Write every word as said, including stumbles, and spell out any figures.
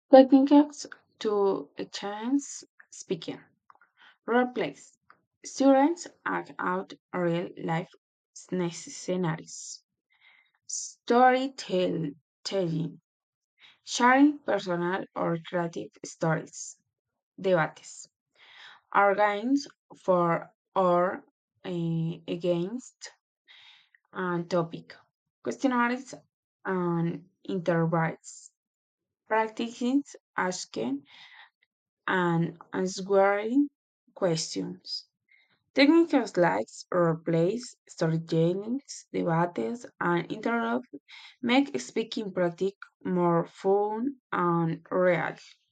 Techniques to enhance speaking. Role plays. Students act out real life scenarios. Storytelling. Sharing personal or creative stories. Debates. Arguments for or eh, against a topic. Questionnaires and interviews. Practicing asking and answering questions. Techniques like roleplays, storytelling, debates, and interrupt make speaking practice more fun and real.